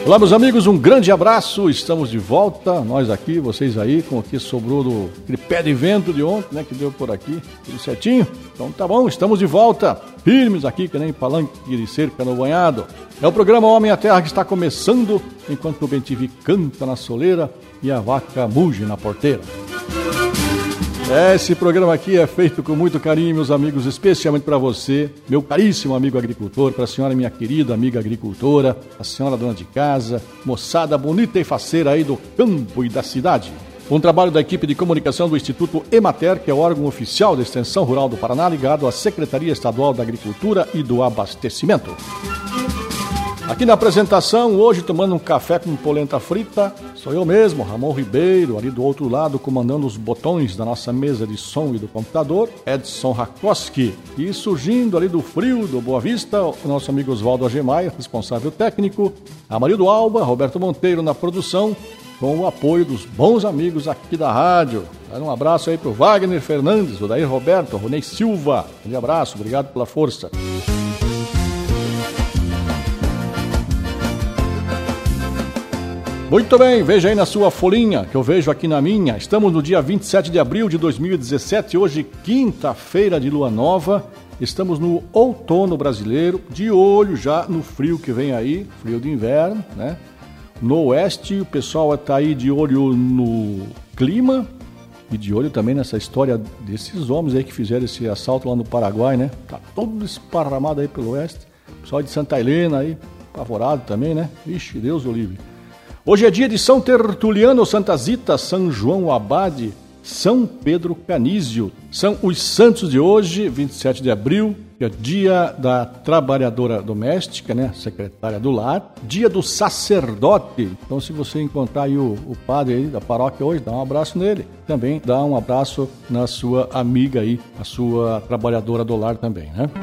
Olá, meus amigos, um grande abraço, estamos de volta, nós aqui, vocês aí, com o que sobrou do aquele pé de vento de ontem, né, que deu por aqui, tudo certinho? Então tá bom, estamos de volta, firmes aqui, que nem palanque de cerca no banhado. É o programa Homem à Terra que está começando, enquanto o bem-te-vi canta na soleira e a vaca muge na porteira. Esse programa aqui é feito com muito carinho, meus amigos, especialmente para você, meu caríssimo amigo agricultor, para a senhora, minha querida amiga agricultora, a senhora dona de casa, moçada bonita e faceira aí do campo e da cidade. Um trabalho da equipe de comunicação do Instituto Emater, que é o órgão oficial da Extensão Rural do Paraná, ligado à Secretaria Estadual da Agricultura e do Abastecimento. Aqui na apresentação, hoje tomando um café com polenta frita, sou eu mesmo, Ramon Ribeiro, ali do outro lado, comandando os botões da nossa mesa de som e do computador, Edson Rakoski. E surgindo ali do frio, do Boa Vista, o nosso amigo Oswaldo Agemai, responsável técnico, Amarildo Alba, Roberto Monteiro na produção, com o apoio dos bons amigos aqui da rádio. Um abraço aí pro Wagner Fernandes, o Daí Roberto, o Ronei Silva. Um abraço, obrigado pela força. Muito bem, veja aí na sua folhinha, que eu vejo aqui na minha. Estamos no dia 27 de abril de 2017, hoje quinta-feira de lua nova. Estamos no outono brasileiro, de olho já no frio que vem aí, frio de inverno, né? No oeste, o pessoal está aí de olho no clima e de olho também nessa história desses homens aí que fizeram esse assalto lá no Paraguai, né? Tá todo esparramado aí pelo oeste. O pessoal de Santa Helena aí, apavorado também, né? Ixi, Deus o livre. Hoje é dia de São Tertuliano, Santa Zita, São João Abade, São Pedro Canísio. São os santos de hoje, 27 de abril, que é dia da trabalhadora doméstica, né, secretária do lar, dia do sacerdote. Então, se você encontrar aí o padre aí da paróquia hoje, dá um abraço nele. Também dá um abraço na sua amiga aí, a sua trabalhadora do lar também, né?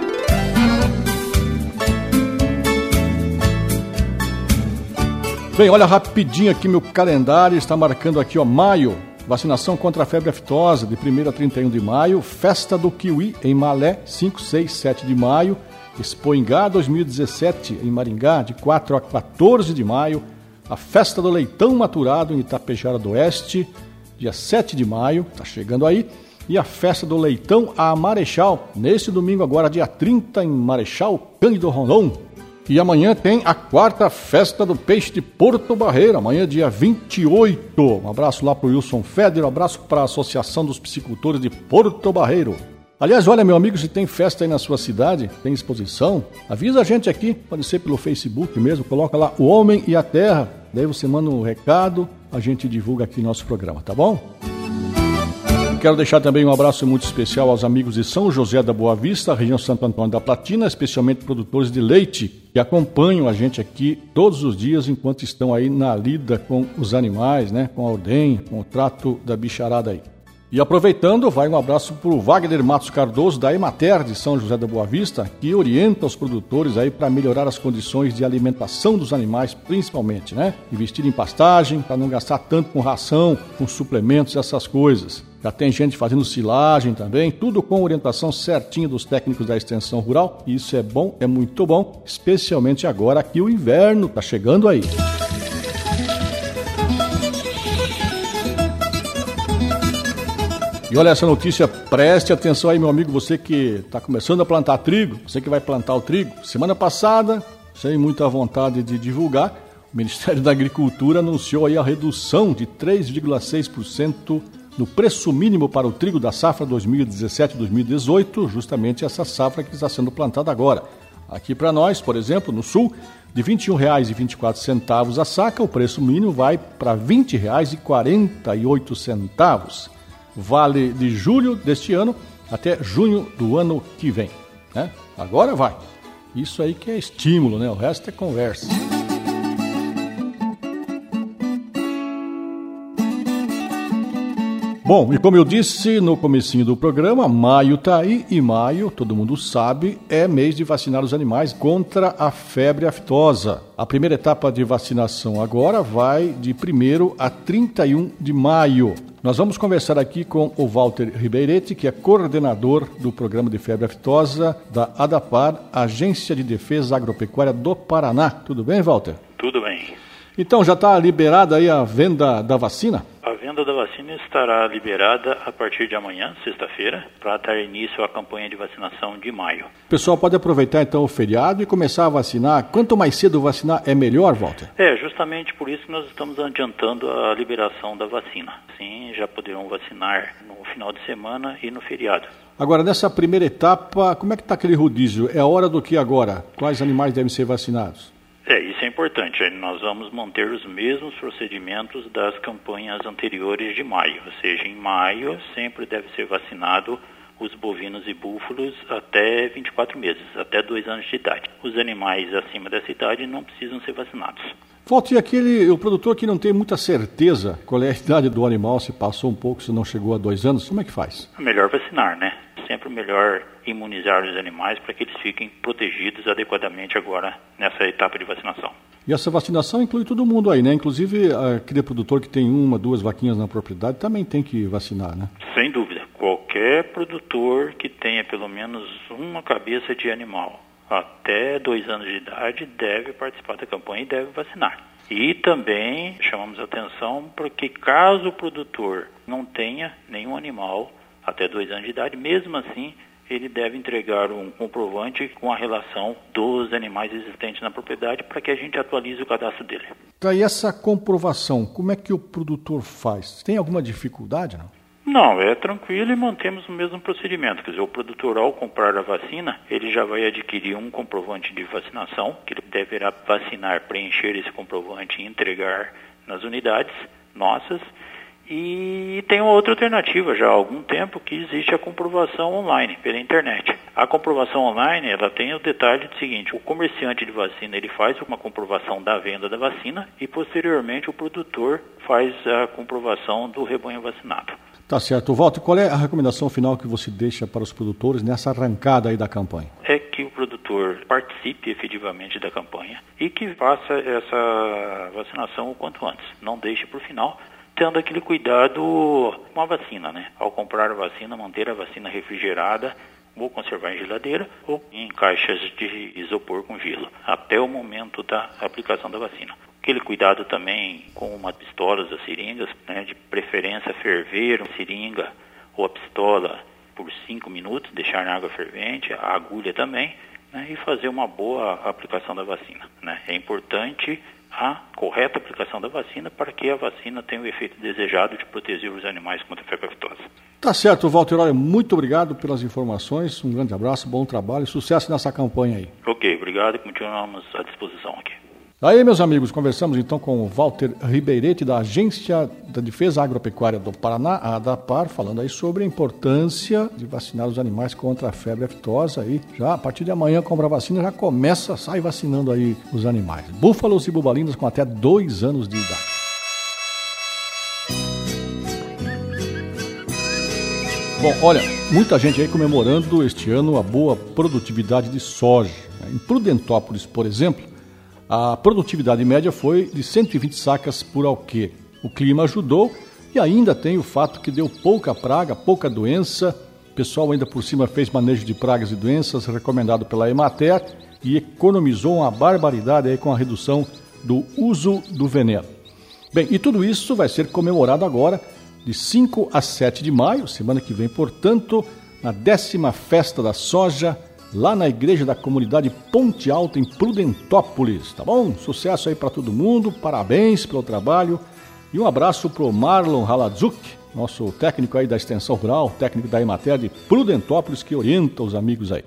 Bem, olha rapidinho aqui meu calendário, está marcando aqui, ó, maio, vacinação contra a febre aftosa, de 1º a 31 de maio, Festa do Kiwi, em Malé, 5, 6, 7 de maio, Expo Ingá 2017, em Maringá, de 4 a 14 de maio, a Festa do Leitão Maturado, em Itapejara do Oeste, dia 7 de maio, está chegando aí, e a Festa do Leitão a Marechal, neste domingo agora, dia 30, em Marechal Cândido Rondon. E amanhã tem a 4ª Festa do Peixe de Porto Barreiro, amanhã dia 28. Um abraço lá para o Wilson Feder, um abraço para a Associação dos Piscicultores de Porto Barreiro. Aliás, olha, meu amigo, se tem festa aí na sua cidade, tem exposição, avisa a gente aqui, pode ser pelo Facebook mesmo, coloca lá o Homem e a Terra, daí você manda um recado, a gente divulga aqui nosso programa, tá bom? Quero deixar também um abraço muito especial aos amigos de São José da Boa Vista, região Santo Antônio da Platina, especialmente produtores de leite, que acompanham a gente aqui todos os dias enquanto estão aí na lida com os animais, né, com a ordenha, com o trato da bicharada aí. E aproveitando, vai um abraço para o Wagner Matos Cardoso, da Emater de São José da Boa Vista, que orienta os produtores aí para melhorar as condições de alimentação dos animais, principalmente, né? Investir em pastagem, para não gastar tanto com ração, com suplementos, essas coisas. Já tem gente fazendo silagem também, tudo com orientação certinha dos técnicos da extensão rural. E isso é bom, é muito bom, especialmente agora que o inverno está chegando aí. E olha essa notícia, preste atenção aí, meu amigo, você que está começando a plantar trigo, você que vai plantar o trigo. Semana passada, sem muita vontade de divulgar, o Ministério da Agricultura anunciou aí a redução de 3,6% no preço mínimo para o trigo da safra 2017-2018, justamente essa safra que está sendo plantada agora. Aqui para nós, por exemplo, no sul, de R$ 21,24 a saca, o preço mínimo vai para R$ 20,48. Vale de julho deste ano até junho do ano que vem, né? Agora vai. Isso aí que é estímulo, né? O resto é conversa. Bom, e como eu disse no comecinho do programa, maio tá aí, e maio, todo mundo sabe, é mês de vacinar os animais contra a febre aftosa. A primeira etapa de vacinação agora vai de 1º a 31 de maio. Nós vamos conversar aqui com o Walter Ribeiretti, que é coordenador do programa de febre aftosa da ADAPAR, Agência de Defesa Agropecuária do Paraná. Tudo bem, Walter? Tudo bem. Então, já está liberada aí a venda da vacina? A venda da vacina estará liberada a partir de amanhã, sexta-feira, para dar início à campanha de vacinação de maio. O pessoal pode aproveitar então o feriado e começar a vacinar. Quanto mais cedo vacinar é melhor, Walter? Justamente por isso que nós estamos adiantando a liberação da vacina. Sim, já poderão vacinar no final de semana e no feriado. Agora, nessa primeira etapa, como é que está aquele rodízio? É a hora do que agora? Quais animais devem ser vacinados? Isso é importante. Nós vamos manter os mesmos procedimentos das campanhas anteriores de maio. Ou seja, em maio sempre deve ser vacinado os bovinos e búfalos até 24 meses, até 2 anos de idade. Os animais acima dessa idade não precisam ser vacinados. Walter, e o produtor que não tem muita certeza qual é a idade do animal, se passou um pouco, se não chegou a 2 anos, como é que faz? É melhor vacinar, né? Sempre melhor imunizar os animais para que eles fiquem protegidos adequadamente agora nessa etapa de vacinação. E essa vacinação inclui todo mundo aí, né? Inclusive aquele produtor que tem 1, 2 vaquinhas na propriedade também tem que vacinar, né? Sem dúvida. Qualquer produtor que tenha pelo menos uma cabeça de animal até 2 anos de idade deve participar da campanha e deve vacinar. E também chamamos atenção porque caso o produtor não tenha nenhum animal até 2 anos de idade, mesmo assim ele deve entregar um comprovante com a relação dos animais existentes na propriedade para que a gente atualize o cadastro dele. Tá, e essa comprovação, como é que o produtor faz? Tem alguma dificuldade, não? Não, é tranquilo e mantemos o mesmo procedimento. Quer dizer, o produtor, ao comprar a vacina, ele já vai adquirir um comprovante de vacinação, que ele deverá vacinar, preencher esse comprovante e entregar nas unidades nossas. E tem uma outra alternativa já há algum tempo que existe a comprovação online pela internet. A comprovação online, ela tem o detalhe do seguinte: o comerciante de vacina ele faz uma comprovação da venda da vacina e posteriormente o produtor faz a comprovação do rebanho vacinado. Tá certo. Walter, qual é a recomendação final que você deixa para os produtores nessa arrancada aí da campanha? É que o produtor participe efetivamente da campanha e que faça essa vacinação o quanto antes. Não deixe para o final, tendo aquele cuidado com a vacina, né? Ao comprar a vacina, manter a vacina refrigerada, ou conservar em geladeira, ou em caixas de isopor com gelo, até o momento da aplicação da vacina. Aquele cuidado também com as pistolas, as seringas, né? De preferência ferver a seringa ou a pistola por 5 minutos, deixar na água fervente, a agulha também, né? E fazer uma boa aplicação da vacina, né? É importante a correta aplicação da vacina para que a vacina tenha o efeito desejado de proteger os animais contra a febre aftosa. Tá certo, Walter. Olha, muito obrigado pelas informações, um grande abraço, bom trabalho e sucesso nessa campanha aí. Ok, obrigado e continuamos à disposição aqui. Aí, meus amigos, conversamos então com o Walter Ribeirete, da Agência da Defesa Agropecuária do Paraná, a ADAPAR, falando aí sobre a importância de vacinar os animais contra a febre aftosa. Aí, já a partir de amanhã, compra a vacina, já começa, sai vacinando aí os animais. Búfalos e bubalinas com até 2 anos de idade. Bom, olha, muita gente aí comemorando este ano a boa produtividade de soja. Em Prudentópolis, por exemplo, a produtividade média foi de 120 sacas por alqueire. O clima ajudou e ainda tem o fato que deu pouca praga, pouca doença. O pessoal ainda por cima fez manejo de pragas e doenças recomendado pela Emater e economizou uma barbaridade aí com a redução do uso do veneno. Bem, e tudo isso vai ser comemorado agora de 5 a 7 de maio, semana que vem, portanto, na 10ª Festa da Soja, lá na Igreja da Comunidade Ponte Alta, em Prudentópolis, tá bom? Sucesso aí para todo mundo, parabéns pelo trabalho e um abraço pro Marlon Haladzuk, nosso técnico aí da Extensão Rural, técnico da Emater de Prudentópolis, que orienta os amigos aí.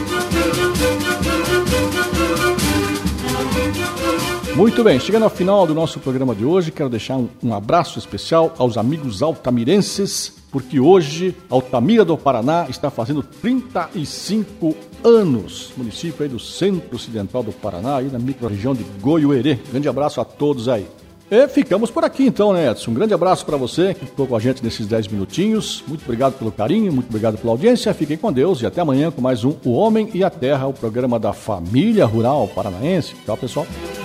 Muito bem, chegando ao final do nosso programa de hoje, quero deixar um abraço especial aos amigos altamirenses, porque hoje Altamira do Paraná está fazendo 35 anos, município aí do centro-ocidental do Paraná, aí na microrregião de Goiuerê. Grande abraço a todos aí. E ficamos por aqui então, né, Edson? Um grande abraço para você que ficou com a gente nesses 10 minutinhos. Muito obrigado pelo carinho, muito obrigado pela audiência. Fiquem com Deus e até amanhã com mais um O Homem e a Terra, o programa da família rural paranaense. Tchau, pessoal.